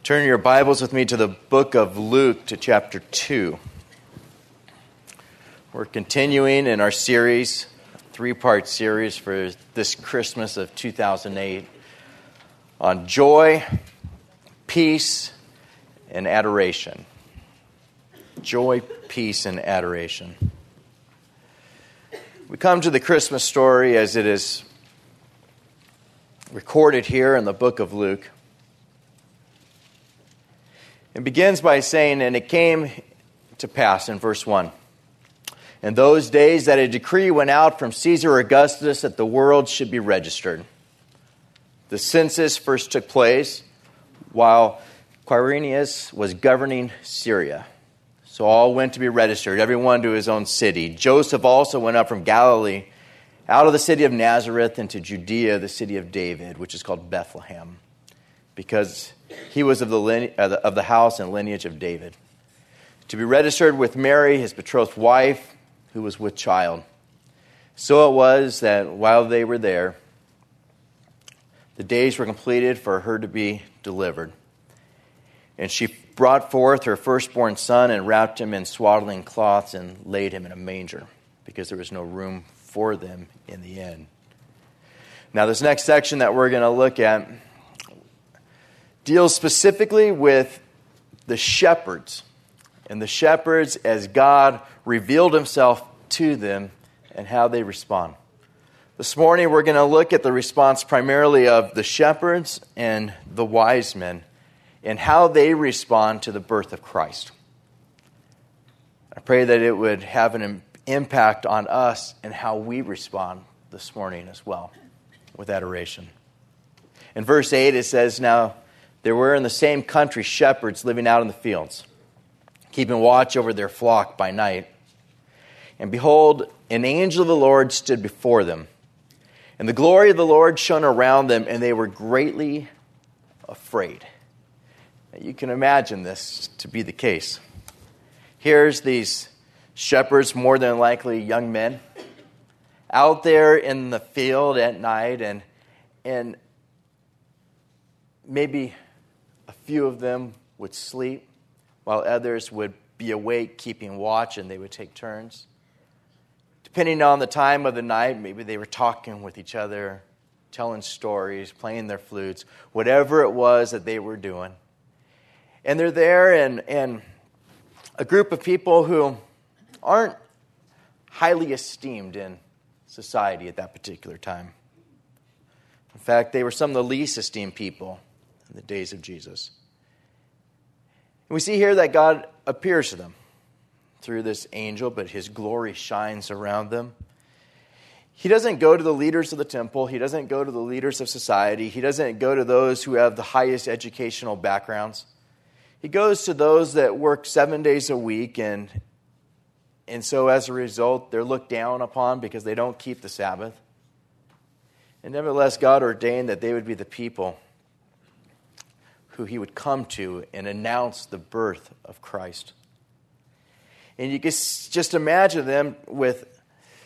Turn your Bibles with me to the book of Luke to chapter 2. We're continuing in our series, a three-part series for this Christmas of 2008 on joy, peace, and adoration. Joy, peace, and adoration. We come to the Christmas story as it is recorded here in the book of Luke. It begins by saying, and it came to pass in verse 1. In those days that a decree went out from Caesar Augustus that the world should be registered. The census first took place while Quirinius was governing Syria. So all went to be registered, everyone to his own city. Joseph also went up from Galilee, out of the city of Nazareth into Judea, the city of David, which is called Bethlehem, because he was of the house and lineage of David, to be registered with Mary, his betrothed wife, who was with child. So it was that while they were there, the days were completed for her to be delivered. And she brought forth her firstborn son and wrapped him in swaddling cloths and laid him in a manger, because there was no room for them in the inn. Now, this next section that we're going to look at deals specifically with the shepherds, and the shepherds as God revealed himself to them and how they respond. This morning we're going to look at the response primarily of the shepherds and the wise men and how they respond to the birth of Christ. I pray that it would have an impact on us and how we respond this morning as well with adoration. In verse 8 it says, "Now there were in the same country shepherds living out in the fields, keeping watch over their flock by night. And behold, an angel of the Lord stood before them. And the glory of the Lord shone around them, and they were greatly afraid." Now, you can imagine this to be the case. Here's these shepherds, more than likely young men, out there in the field at night, and maybe a few of them would sleep while others would be awake keeping watch, and they would take turns. Depending on the time of the night, maybe they were talking with each other, telling stories, playing their flutes, whatever it was that they were doing. And they're there, and a group of people who aren't highly esteemed in society at that particular time. In fact, they were some of the least esteemed people in the days of Jesus. And we see here that God appears to them through this angel, but his glory shines around them. He doesn't go to the leaders of the temple. He doesn't go to the leaders of society. He doesn't go to those who have the highest educational backgrounds. He goes to those that work 7 days a week, and so as a result, they're looked down upon because they don't keep the Sabbath. And nevertheless, God ordained that they would be the people who he would come to and announce the birth of Christ. And you can just imagine them with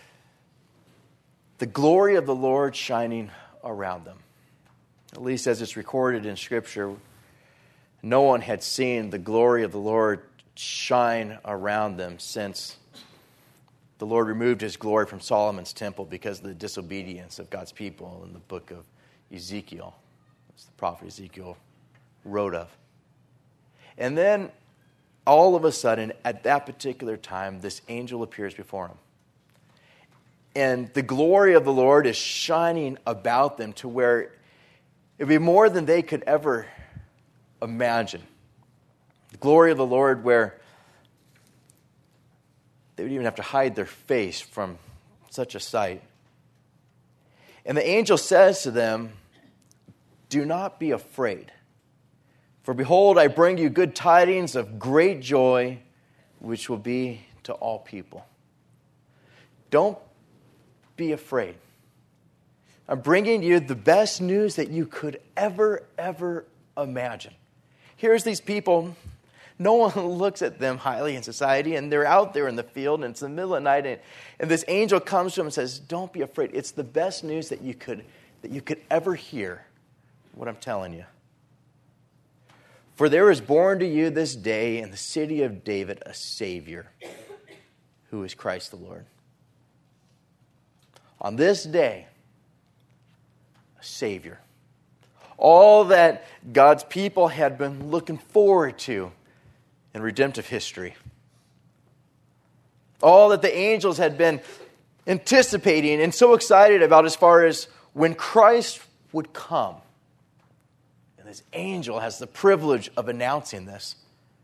the glory of the Lord shining around them. At least as it's recorded in Scripture, no one had seen the glory of the Lord shine around them since the Lord removed his glory from Solomon's temple because of the disobedience of God's people in the book of Ezekiel. It's the prophet Ezekiel wrote of. And then all of a sudden, at that particular time, this angel appears before him. And the glory of the Lord is shining about them to where it would be more than they could ever imagine. The glory of the Lord where they would even have to hide their face from such a sight. And the angel says to them, "Do not be afraid. For behold, I bring you good tidings of great joy, which will be to all people." Don't be afraid. I'm bringing you the best news that you could ever imagine. Here's these people. No one looks at them highly in society, and they're out there in the field, and it's the middle of the night, and this angel comes to them and says, "Don't be afraid. It's the best news that you could ever hear, what I'm telling you. For there is born to you this day in the city of David a Savior, who is Christ the Lord. On this day, a Savior. All that God's people had been looking forward to in redemptive history. All that the angels had been anticipating and so excited about as far as when Christ would come. And this angel has the privilege of announcing this.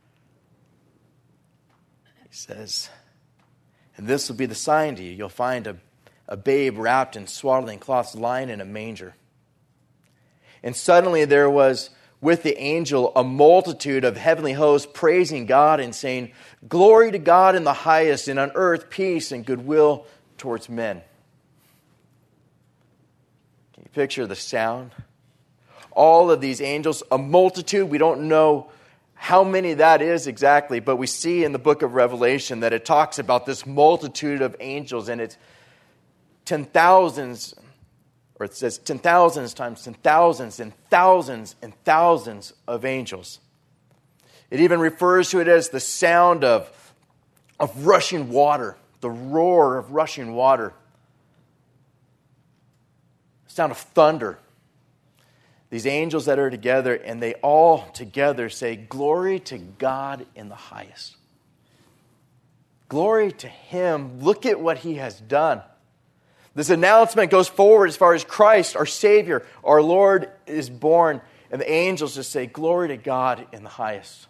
He says, and this will be the sign to you. You'll find a babe wrapped in swaddling cloths lying in a manger. And suddenly there was with the angel a multitude of heavenly hosts praising God and saying, "Glory to God in the highest, and on earth peace and goodwill towards men." Can you picture the sound? All of these angels, a multitude. We don't know how many that is exactly, but we see in the book of Revelation that it talks about this multitude of angels, and it's 10,000s, or it says 10,000s times 10,000s and thousands and thousands of angels. It even refers to it as the sound of rushing water, the roar of rushing water, the sound of thunder. These angels that are together, and they all together say, "Glory to God in the highest." Glory to Him. Look at what He has done. This announcement goes forward as far as Christ, our Savior, our Lord, is born. And the angels just say, "Glory to God in the highest.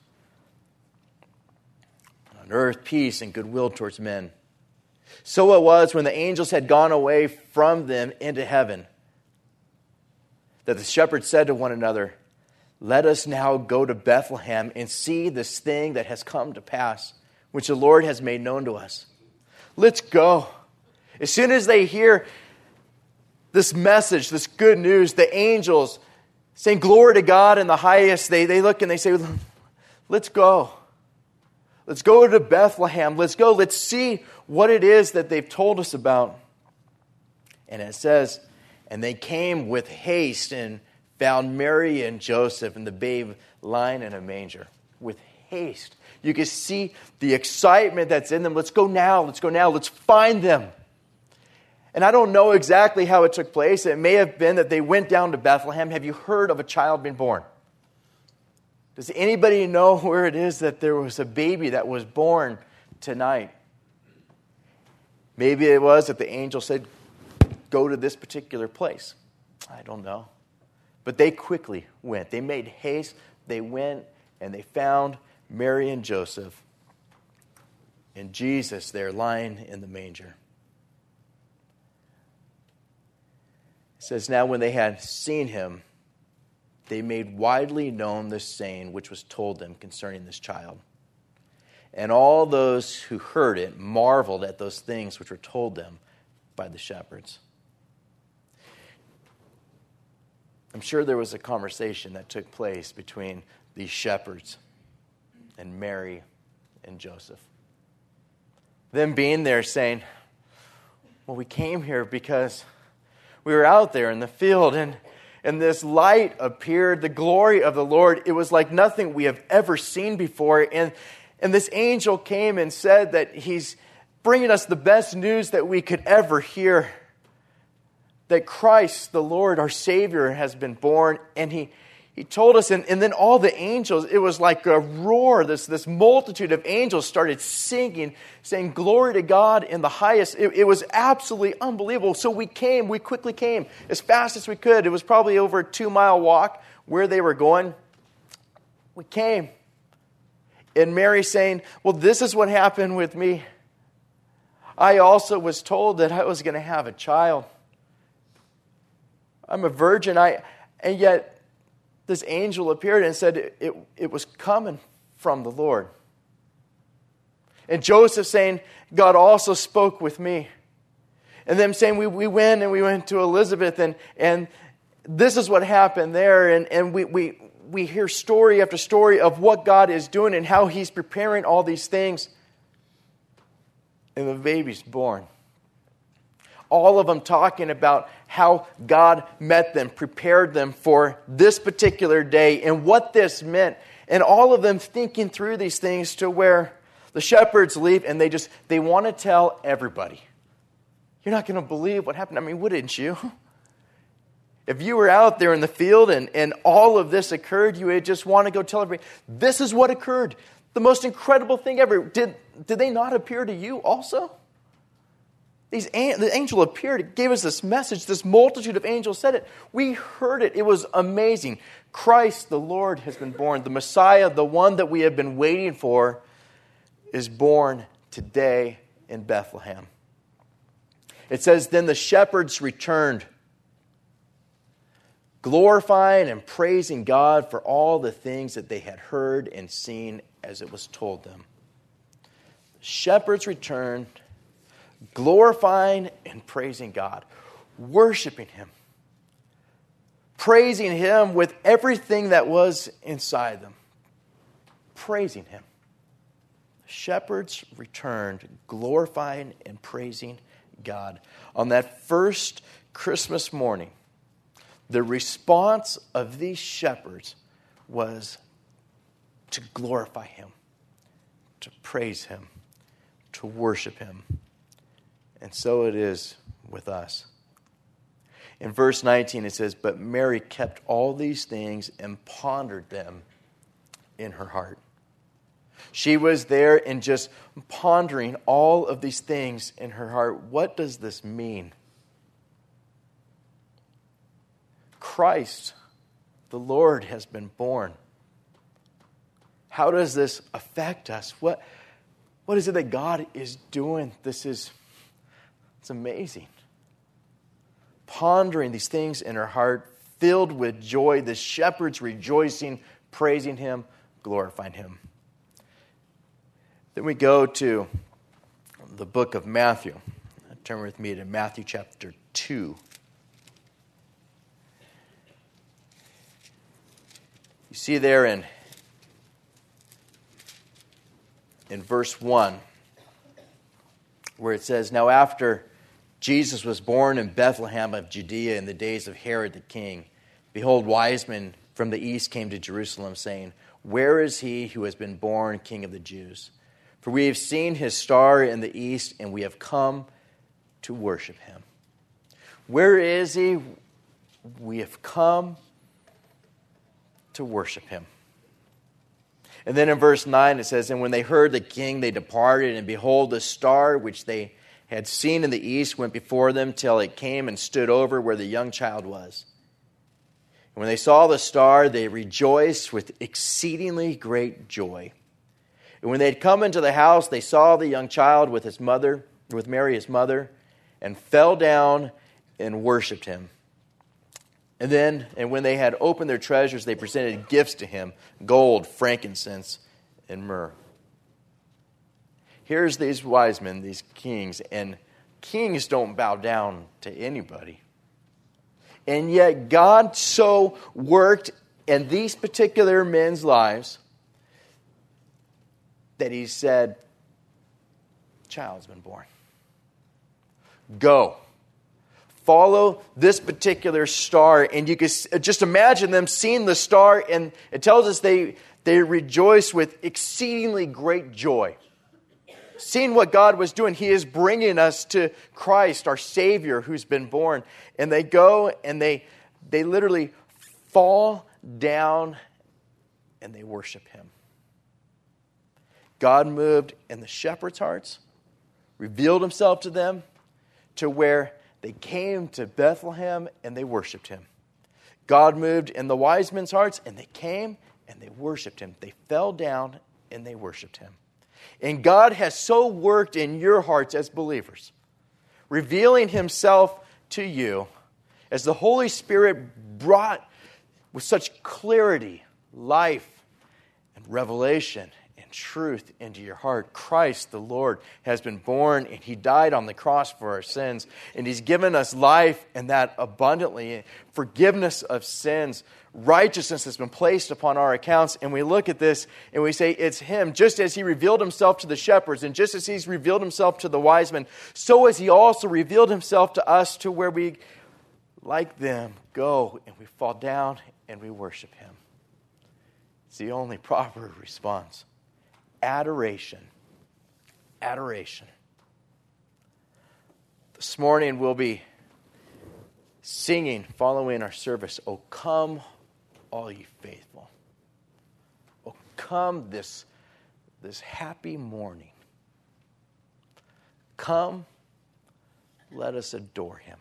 On earth, peace and goodwill towards men." So it was when the angels had gone away from them into heaven, that the shepherds said to one another, "Let us now go to Bethlehem and see this thing that has come to pass, which the Lord has made known to us." Let's go. As soon as they hear this message, this good news, the angels saying, "Glory to God in the highest," they look and they say, "Let's go. Let's go to Bethlehem. Let's go. Let's see what it is that they've told us about." And it says, and they came with haste and found Mary and Joseph and the babe lying in a manger. With haste. You can see the excitement that's in them. Let's go now. Let's go now. Let's find them. And I don't know exactly how it took place. It may have been that they went down to Bethlehem. Have you heard of a child being born? Does anybody know where it is that there was a baby that was born tonight? Maybe it was that the angel said, "Go to this particular place." I don't know. But they quickly went. They made haste. They went and they found Mary and Joseph and Jesus there lying in the manger. It says, now when they had seen him, they made widely known this saying which was told them concerning this child. And all those who heard it marveled at those things which were told them by the shepherds. I'm sure there was a conversation that took place between these shepherds and Mary and Joseph. Them being there saying, well, we came here because we were out there in the field and this light appeared, the glory of the Lord. It was like nothing we have ever seen before. And this angel came and said that he's bringing us the best news that we could ever hear. That Christ, the Lord, our Savior, has been born. And he told us, and then all the angels, it was like a roar. This multitude of angels started singing, saying, glory to God in the highest. It was absolutely unbelievable. So we quickly came as fast as we could. It was probably over a 2-mile walk where they were going. We came. And Mary saying, well, this is what happened with me. I also was told that I was going to have a child. I'm a virgin. And yet this angel appeared and said it was coming from the Lord. And Joseph saying, God also spoke with me. And them saying, we went to Elizabeth and this is what happened there. And we hear story after story of what God is doing and how He's preparing all these things. And the baby's born. All of them talking about how God met them, prepared them for this particular day and what this meant. And all of them thinking through these things to where the shepherds leave and they want to tell everybody. You're not going to believe what happened. I mean, wouldn't you? If you were out there in the field and all of this occurred, you would just want to go tell everybody, this is what occurred. The most incredible thing ever. Did they not appear to you also? The angel appeared, gave us this message. This multitude of angels said it. We heard it. It was amazing. Christ, the Lord, has been born. The Messiah, the one that we have been waiting for, is born today in Bethlehem. It says, then the shepherds returned, glorifying and praising God for all the things that they had heard and seen as it was told them. The shepherds returned, glorifying and praising God, worshiping Him, praising Him with everything that was inside them, praising Him. The shepherds returned, glorifying and praising God. On that first Christmas morning, the response of these shepherds was to glorify Him, to praise Him, to worship Him. And so it is with us. In verse 19 it says, but Mary kept all these things and pondered them in her heart. She was there and just pondering all of these things in her heart. What does this mean? Christ, the Lord, has been born. How does this affect us? What is it that God is doing? It's amazing. Pondering these things in her heart, filled with joy, the shepherds rejoicing, praising Him, glorifying Him. Then we go to the book of Matthew. Turn with me to Matthew chapter 2. You see there in verse 1 where it says, now after Jesus was born in Bethlehem of Judea in the days of Herod the king, behold, wise men from the east came to Jerusalem, saying, where is he who has been born King of the Jews? For we have seen his star in the east, and we have come to worship him. Where is he? We have come to worship him. And then in verse 9 it says, and when they heard the king, they departed, and behold, the star which they had seen in the east went before them till it came and stood over where the young child was. And when they saw the star, they rejoiced with exceedingly great joy. And when they had come into the house, they saw the young child with his mother, with Mary his mother, and fell down and worshipped him. And when they had opened their treasures, they presented gifts to him, gold, frankincense, and myrrh. Here's these wise men, these kings, and kings don't bow down to anybody. And yet God so worked in these particular men's lives that He said, child's been born. Go. Follow this particular star. And you can just imagine them seeing the star, and it tells us they rejoiced with exceedingly great joy. Seeing what God was doing, He is bringing us to Christ, our Savior, who's been born. And they go and they literally fall down and they worship Him. God moved in the shepherds' hearts, revealed Himself to them, to where they came to Bethlehem and they worshiped Him. God moved in the wise men's hearts, and they came and they worshiped Him. They fell down and they worshiped Him. And God has so worked in your hearts as believers, revealing Himself to you as the Holy Spirit brought with such clarity, life, and revelation and truth into your heart. Christ, the Lord, has been born, and He died on the cross for our sins. And He's given us life, and that abundantly, forgiveness of sins. Righteousness has been placed upon our accounts. And we look at this and we say, it's Him. Just as He revealed Himself to the shepherds, and just as He's revealed Himself to the wise men, so has He also revealed Himself to us, to where we, like them, go and we fall down and we worship Him. It's the only proper response. Adoration. Adoration. This morning we'll be singing following our service, "O come, all ye faithful." O come this happy morning. Come, let us adore him.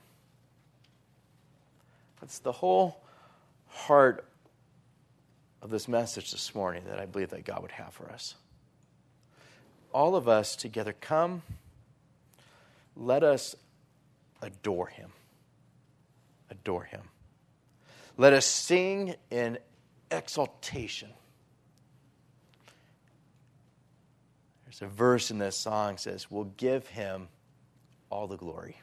That's the whole heart of this message this morning that I believe that God would have for us. All of us together, come, let us adore him. Adore him. Let us sing in exaltation. There's a verse in this song that says, "We'll give him all the glory."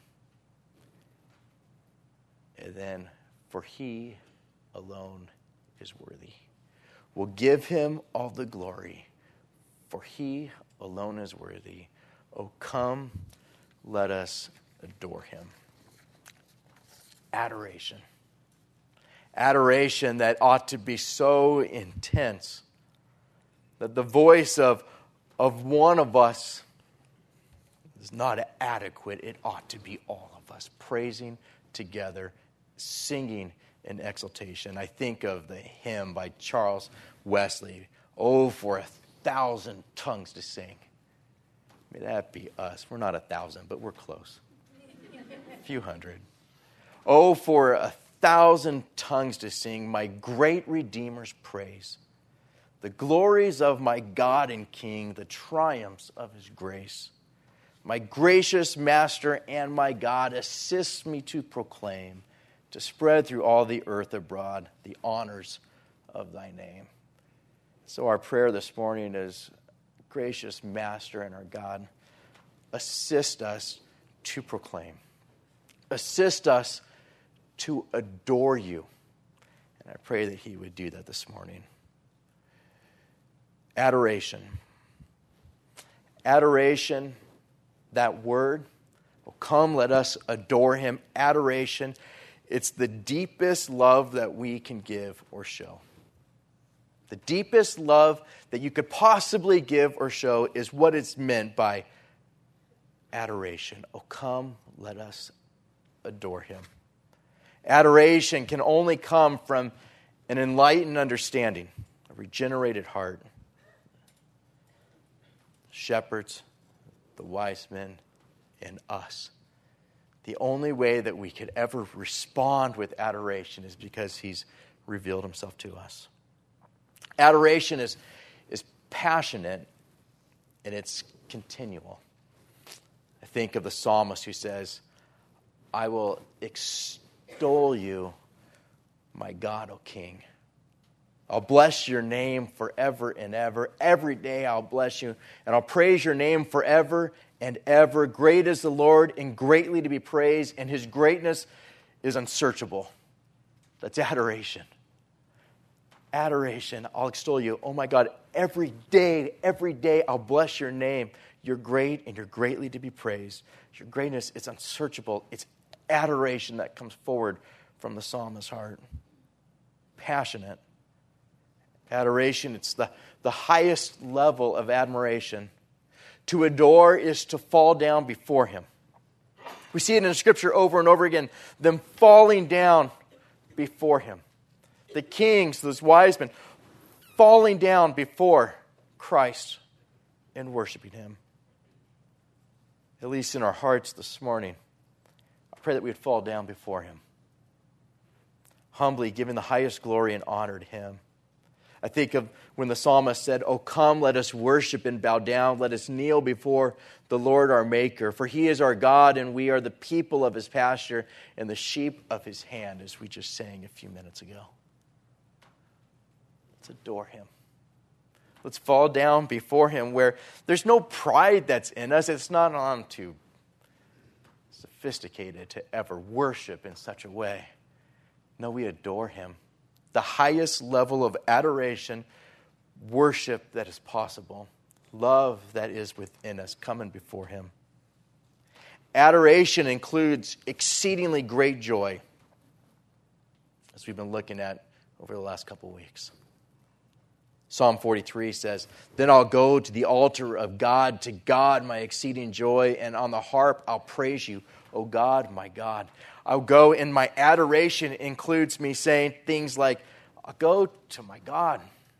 And then, "For he alone is worthy." We'll give him all the glory, for he alone is worthy. Oh, come, let us adore him. Adoration. Adoration that ought to be so intense that the voice of one of us is not adequate. It ought to be all of us praising together, singing in exaltation. I think of the hymn by Charles Wesley, "Oh, for 1,000 tongues to sing." May that be us. We're not 1,000, but we're close. A few hundred. Oh, for 1,000 tongues to sing my great Redeemer's praise, the glories of my God and King, the triumphs of his grace. My gracious Master and my God, assist me to proclaim, to spread through all the earth abroad the honors of thy name. So our prayer this morning is, gracious Master and our God, assist us to proclaim. Assist us to adore you. And I pray that he would do that this morning. Adoration. Adoration, that word, oh, come, let us adore him. Adoration, it's the deepest love that we can give or show. The deepest love that you could possibly give or show is what it's meant by adoration. Oh, come, let us adore him. Adoration can only come from an enlightened understanding, a regenerated heart. Shepherds, the wise men, and us. The only way that we could ever respond with adoration is because he's revealed himself to us. Adoration is passionate and it's continual. I think of the psalmist who says, "I will extol you, my God, O King. I'll bless your name forever and ever. Every day I'll bless you, and I'll praise your name forever and ever. Great is the Lord, and greatly to be praised, and his greatness is unsearchable." That's adoration. Adoration. I'll extol you. Oh my God, every day I'll bless your name. You're great, and you're greatly to be praised. Your greatness is unsearchable. It's adoration that comes forward from the psalmist's heart. Passionate. Adoration, it's the highest level of admiration. To adore is to fall down before him. We see it in the Scripture over and over again, them falling down before him. The kings, those wise men, falling down before Christ and worshiping him. At least in our hearts this morning, I pray that we would fall down before him, humbly giving the highest glory and honor to him. I think of when the psalmist said, "Oh, come, let us worship and bow down. Let us kneel before the Lord our Maker. For he is our God, and we are the people of his pasture and the sheep of his hand," as we just sang a few minutes ago. Let's adore him. Let's fall down before him where there's no pride that's in us. It's not on too sophisticated to ever worship in such a way. No, we adore him. The highest level of adoration, worship that is possible, love that is within us, coming before him. Adoration includes exceedingly great joy, as we've been looking at over the last couple weeks. Psalm 43 says, "Then I'll go to the altar of God, to God my exceeding joy, and on the harp I'll praise you, O God, my God." I'll go, and my adoration includes me saying things like, I'll go to my God,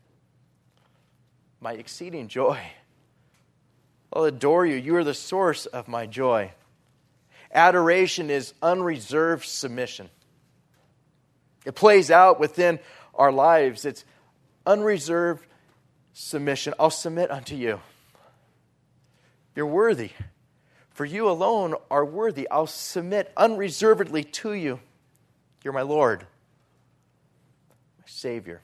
my exceeding joy. I'll adore you. You are the source of my joy. Adoration is unreserved submission. It plays out within our lives. It's unreserved submission. I'll submit unto you. You're worthy. For you alone are worthy. I'll submit unreservedly to you. You're my Lord, my Savior.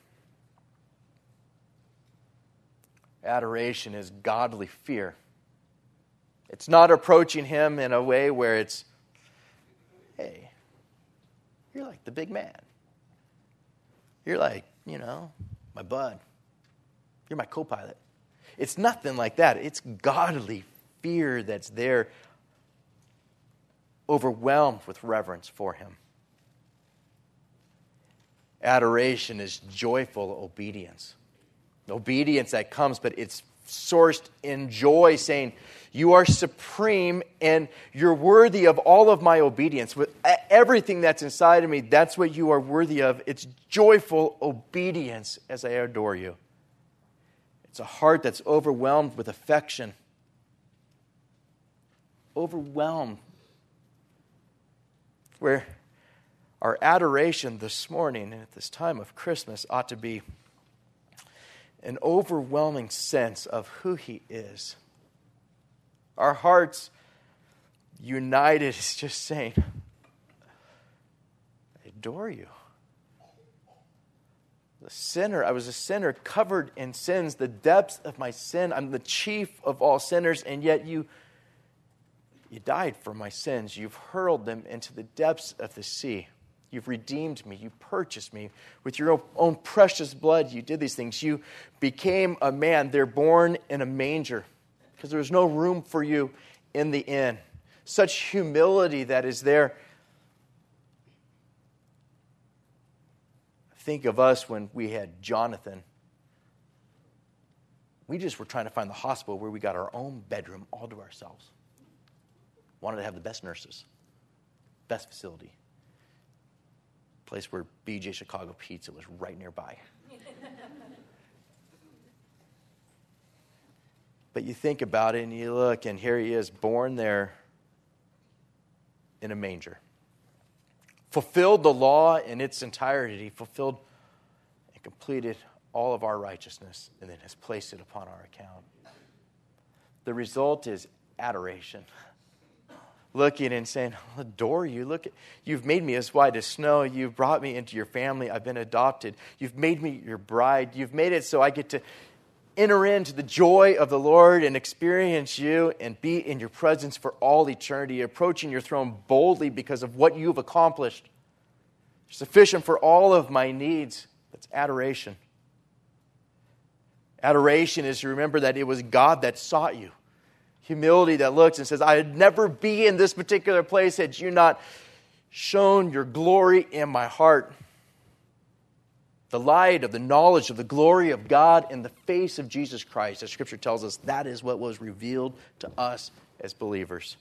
Adoration is godly fear. It's not approaching Him in a way where it's, hey, you're like the big man. You're like, my bud. You're my co-pilot. It's nothing like that. It's godly fear that's there, overwhelmed with reverence for Him. Adoration is joyful obedience. Obedience that comes, but it's sourced in joy, saying, you are supreme and you're worthy of all of my obedience. With everything that's inside of me, that's what you are worthy of. It's joyful obedience as I adore you. It's a heart that's overwhelmed with affection. Overwhelmed. Where our adoration this morning and at this time of Christmas ought to be an overwhelming sense of who He is. Our hearts united is just saying, I adore you. I was a sinner covered in sins, the depths of my sin. I'm the chief of all sinners, and yet you died for my sins. You've hurled them into the depths of the sea. You've redeemed me. You purchased me with your own precious blood. You did these things. You became a man. They're born in a manger because there was no room for you in the inn. Such humility that is there. Think of us when we had Jonathan. We just were trying to find the hospital where we got our own bedroom all to ourselves. Wanted to have the best nurses, best facility. Place where BJ Chicago Pizza was right nearby. But you think about it and you look, and here he is, born there in a manger. Fulfilled the law in its entirety, fulfilled and completed all of our righteousness, and then has placed it upon our account. The result is adoration. Looking and saying, I'll adore you. Look, you've made me as white as snow. You've brought me into your family. I've been adopted. You've made me your bride. You've made it so I get to enter into the joy of the Lord and experience you and be in your presence for all eternity, approaching your throne boldly because of what you've accomplished. You're sufficient for all of my needs. That's adoration. Adoration is to remember that it was God that sought you. Humility that looks and says, I'd never be in this particular place had you not shown your glory in my heart. The light of the knowledge of the glory of God in the face of Jesus Christ. As Scripture tells us, that is what was revealed to us as believers.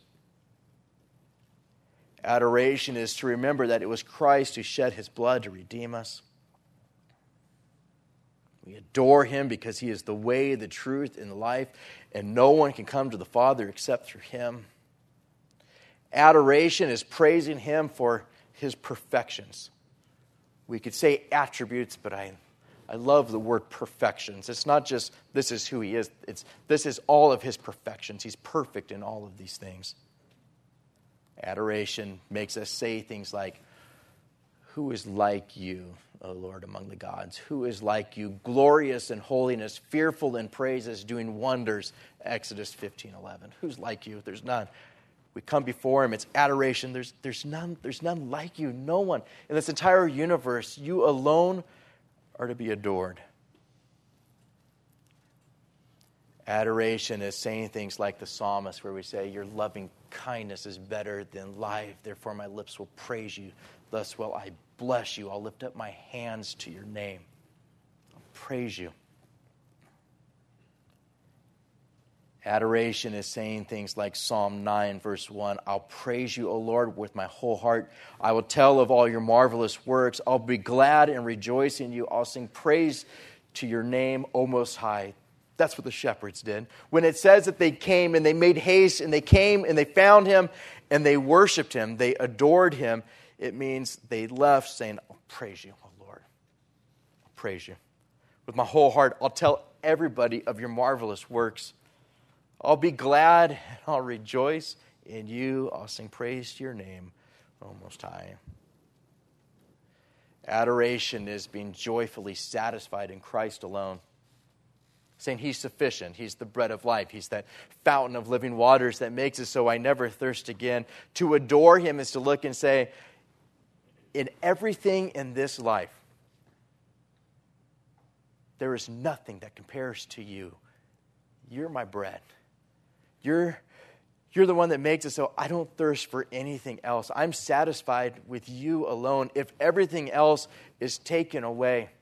Adoration is to remember that it was Christ who shed His blood to redeem us. We adore Him because He is the way, the truth, and the life, and no one can come to the Father except through Him. Adoration is praising Him for His perfections. We could say attributes, but I love the word perfections. It's not just this is who He is. This is all of His perfections. He's perfect in all of these things. Adoration makes us say things like, who is like you, O Lord, among the gods? Who is like you, glorious in holiness, fearful in praises, doing wonders? Exodus 15:11. Who's like you? There's none. We come before Him. It's adoration. There's none like you. No one in this entire universe. You alone are to be adored. Adoration is saying things like the psalmist, where we say, your loving kindness is better than life. Therefore my lips will praise you. Thus will I bless you. I'll lift up my hands to your name. I'll praise you. Adoration is saying things like Psalm 9, verse 1, I'll praise you, O Lord, with my whole heart. I will tell of all your marvelous works. I'll be glad and rejoice in you. I'll sing praise to your name, O Most High. That's what the shepherds did. When it says that they came and they made haste and they came and they found him and they worshiped him, they adored him, it means they left saying, I'll praise you, O Lord. I'll praise you. With my whole heart, I'll tell everybody of your marvelous works. I'll be glad and I'll rejoice in you. I'll sing praise to your name, O Most High. Adoration is being joyfully satisfied in Christ alone. Saying he's sufficient. He's the bread of life. He's that fountain of living waters that makes it so I never thirst again. To adore him is to look and say, in everything in this life, there is nothing that compares to you. You're my bread. You're the one that makes it so I don't thirst for anything else. I'm satisfied with you alone. If everything else is taken away,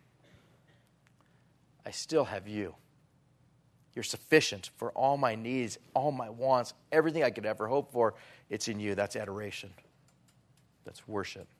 I still have you. You're sufficient for all my needs, all my wants, everything I could ever hope for. It's in you. That's adoration. That's worship.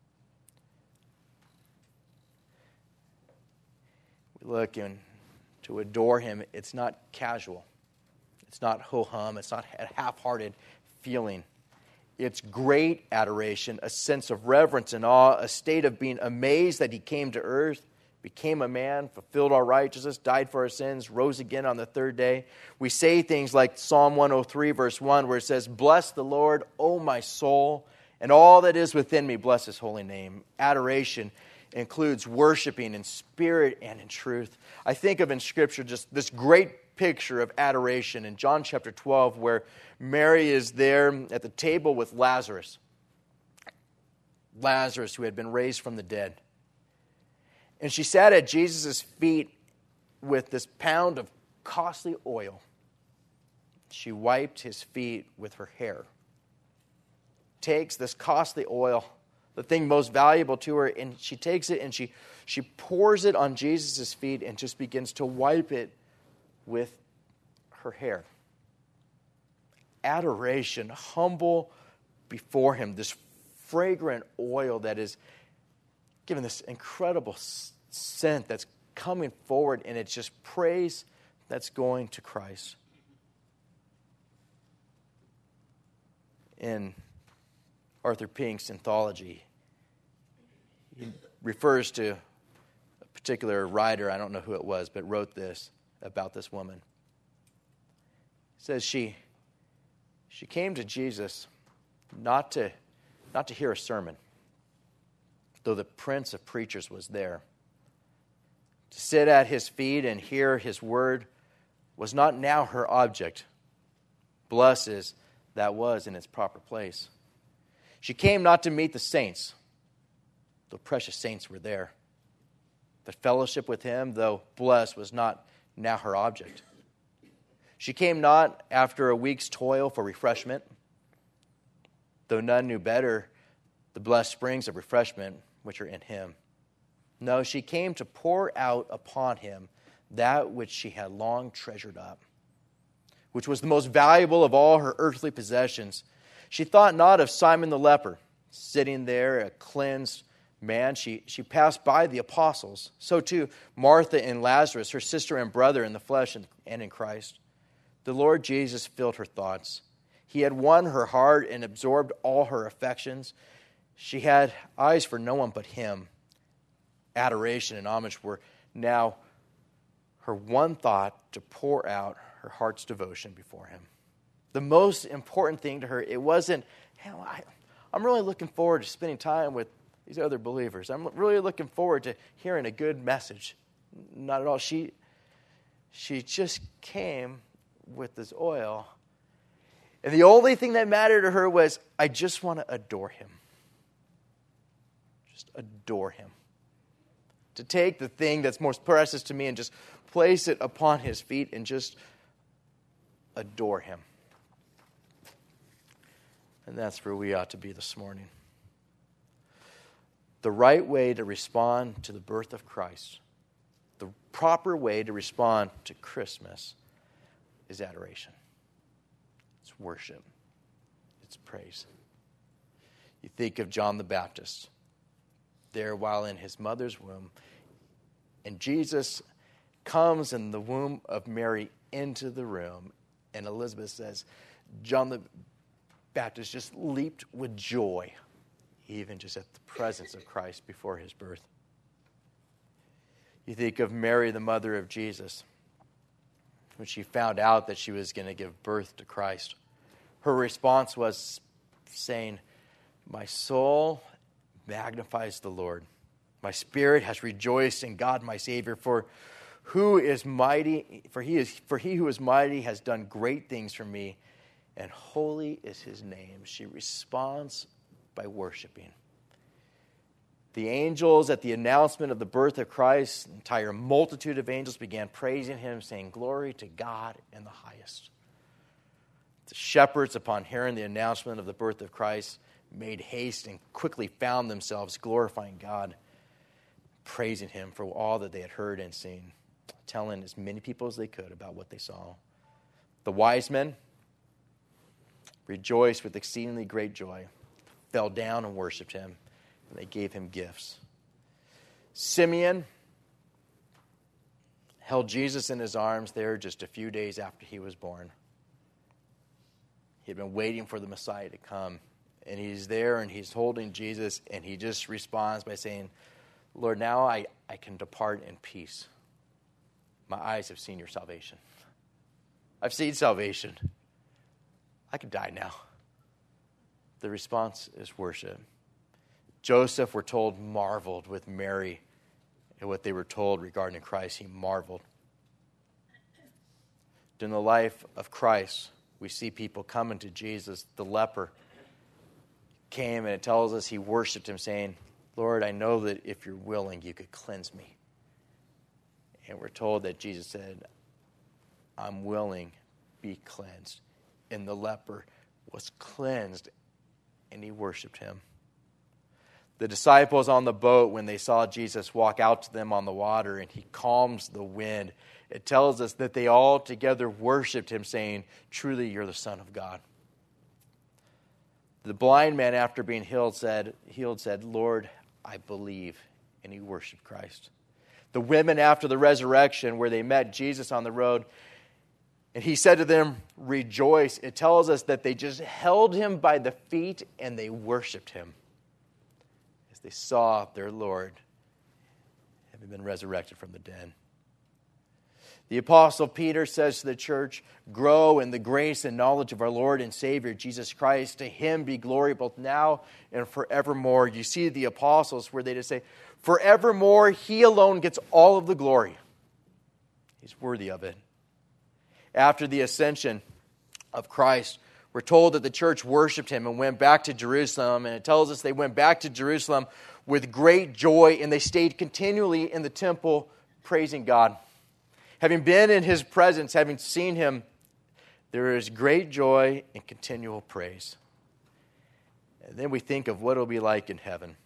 We look and to adore him, it's not casual. It's not ho-hum. It's not a half-hearted feeling. It's great adoration, a sense of reverence and awe, a state of being amazed that he came to earth, became a man, fulfilled our righteousness, died for our sins, rose again on the third day. We say things like Psalm 103, verse 1, where it says, Bless the Lord, O my soul, and all that is within me, bless his holy name. Adoration includes worshiping in spirit and in truth. I think of in Scripture just this great picture of adoration in John chapter 12 where Mary is there at the table with Lazarus. Lazarus who had been raised from the dead. And she sat at Jesus' feet with this pound of costly oil. She wiped his feet with her hair. Takes this costly oil, the thing most valuable to her, and she takes it and she pours it on Jesus' feet and just begins to wipe it with her hair. Adoration, humble before him, this fragrant oil that is given this incredible scent that's coming forward, and it's just praise that's going to Christ. In Arthur Pink's anthology, he refers to a particular writer, I don't know who it was, but wrote this about this woman. It says she came to Jesus not to hear a sermon, though the prince of preachers was there. To sit at his feet and hear his word was not now her object. Bless is that was in its proper place. She came not to meet the saints, though precious saints were there, but fellowship with him, though bless was not now her object. She came not after a week's toil for refreshment, though none knew better the blessed springs of refreshment which are in him. No, she came to pour out upon him that which she had long treasured up, which was the most valuable of all her earthly possessions. She thought not of Simon the leper, sitting there, a cleansed man. She passed by the apostles. So too, Martha and Lazarus, her sister and brother in the flesh and in Christ. The Lord Jesus filled her thoughts. He had won her heart and absorbed all her affections. She had eyes for no one but him. Adoration and homage were now her one thought to pour out her heart's devotion before him. The most important thing to her, it wasn't, I'm really looking forward to spending time with these other believers. I'm really looking forward to hearing a good message. Not at all. She just came with this oil. And the only thing that mattered to her was, I just want to adore him. Just adore him. To take the thing that's most precious to me and just place it upon his feet and just adore him. And that's where we ought to be this morning. The right way to respond to the birth of Christ, the proper way to respond to Christmas, is adoration. It's worship. It's praise. You think of John the Baptist, there while in his mother's womb, and Jesus comes in the womb of Mary into the room, and Elizabeth says, John the Baptist just leaped with joy, even just at the presence of Christ before his birth. You think of Mary, the mother of Jesus, when she found out that she was going to give birth to Christ. Her response was saying, my soul magnifies the Lord. My spirit has rejoiced in God my Savior, for he who is mighty has done great things for me, and holy is his name. She responds by worshiping. The angels, at the announcement of the birth of Christ, an entire multitude of angels began praising him, saying, glory to God in the highest. The shepherds, upon hearing the announcement of the birth of Christ, made haste and quickly found themselves glorifying God, praising him for all that they had heard and seen, telling as many people as they could about what they saw. The wise men rejoiced with exceedingly great joy, fell down and worshipped him, and they gave him gifts. Simeon held Jesus in his arms there just a few days after he was born. He had been waiting for the Messiah to come, and he's there and he's holding Jesus, and he just responds by saying, Lord, now I can depart in peace. My eyes have seen your salvation. I've seen salvation. I could die now. The response is worship. Joseph, we're told, marveled with Mary at what they were told regarding Christ. He marveled. In the life of Christ, we see people coming to Jesus. The leper came, and it tells us he worshiped him, saying, Lord, I know that if you're willing, you could cleanse me. And we're told that Jesus said, I'm willing, be cleansed. And the leper was cleansed, and he worshiped him. The disciples on the boat, when they saw Jesus walk out to them on the water and he calms the wind, it tells us that they all together worshiped him, saying, truly you're the Son of God. The blind man, after being healed, said, Lord, I believe, and he worshiped Christ. The women after the resurrection, where they met Jesus on the road, and he said to them, rejoice. It tells us that they just held him by the feet and they worshiped him as they saw their Lord having been resurrected from the dead. The Apostle Peter says to the church, grow in the grace and knowledge of our Lord and Savior, Jesus Christ. To him be glory both now and forevermore. You see the apostles where they just say, forevermore, he alone gets all of the glory. He's worthy of it. After the ascension of Christ, we're told that the church worshiped him and went back to Jerusalem. And it tells us they went back to Jerusalem with great joy, and they stayed continually in the temple praising God. Having been in his presence, having seen him, there is great joy and continual praise. And then we think of what it'll be like in heaven.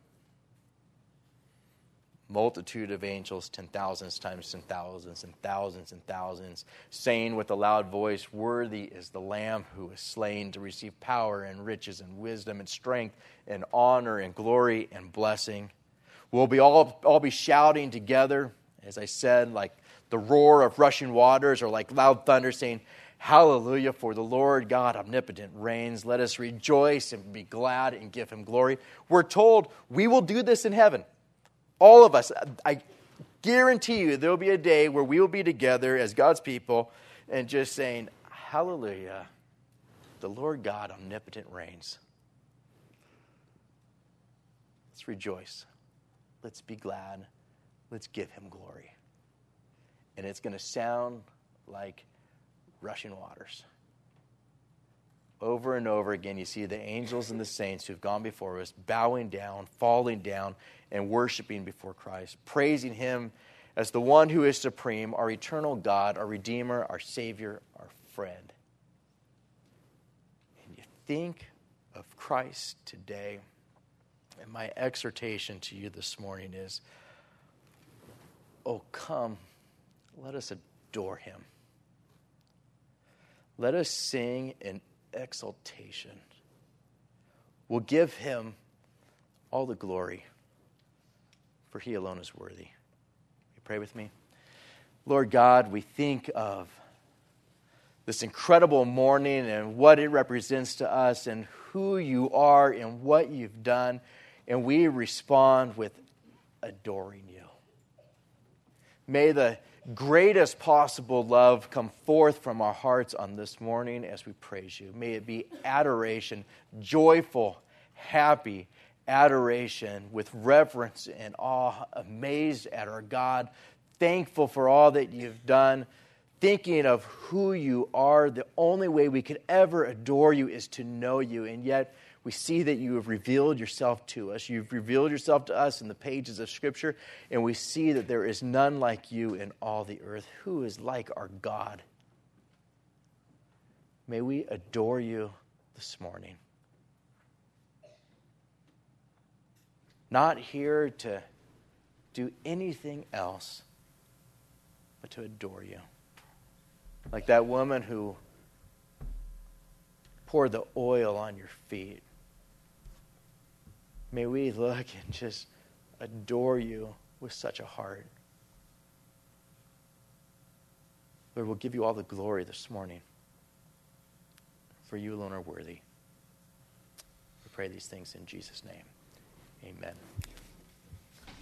Multitude of angels, 10,000s times 10,000s and thousands and thousands, saying with a loud voice, worthy is the Lamb who was slain to receive power and riches and wisdom and strength and honor and glory and blessing. We'll be all be shouting together, as I said, like the roar of rushing waters or like loud thunder, saying, hallelujah, for the Lord God omnipotent reigns. Let us rejoice and be glad and give him glory. We're told we will do this in heaven. All of us, I guarantee you there will be a day where we will be together as God's people and just saying, hallelujah, the Lord God omnipotent reigns. Let's rejoice. Let's be glad. Let's give him glory. And it's going to sound like rushing waters. Over and over again, you see the angels and the saints who've gone before us bowing down, falling down, and worshiping before Christ, praising him as the one who is supreme, our eternal God, our Redeemer, our Savior, our friend. And you think of Christ today, and my exhortation to you this morning is, oh, come, let us adore him. let us sing in exultation. We'll give him all the glory, for he alone is worthy. You pray with me? Lord God, we think of this incredible morning and what it represents to us and who you are and what you've done, and we respond with adoring you. May the greatest possible love come forth from our hearts on this morning as we praise you. May it be adoration, joyful, happy adoration with reverence and awe, amazed at our God, thankful for all that you've done, thinking of who you are. The only way we could ever adore you is to know you, and yet we see that you have revealed yourself to us. You've revealed yourself to us in the pages of Scripture, and we see that there is none like you in all the earth. Who is like our God? May we adore you this morning. Not here to do anything else, but to adore you. Like that woman who poured the oil on your feet. May we look and just adore you with such a heart. Lord, we'll give you all the glory this morning, for you alone are worthy. We pray these things in Jesus' name. Amen.